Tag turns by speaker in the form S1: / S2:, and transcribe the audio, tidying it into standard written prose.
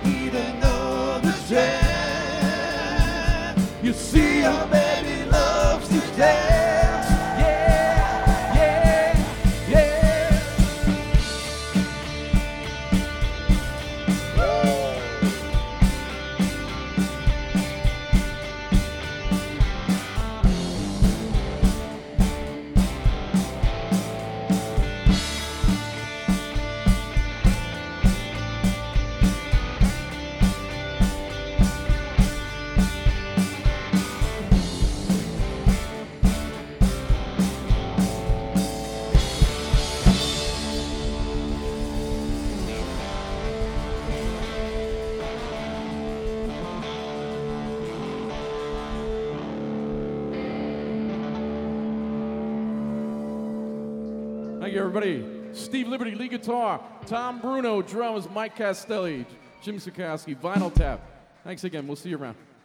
S1: need another chance. You see, your baby loves to dance. Yeah, yeah, yeah. Thank you, everybody. Steve Liberty, lead guitar. Tom Bruno, drums. Mike Castelli, Jim Sikorsky, vinyl tap. Thanks again. We'll see you around.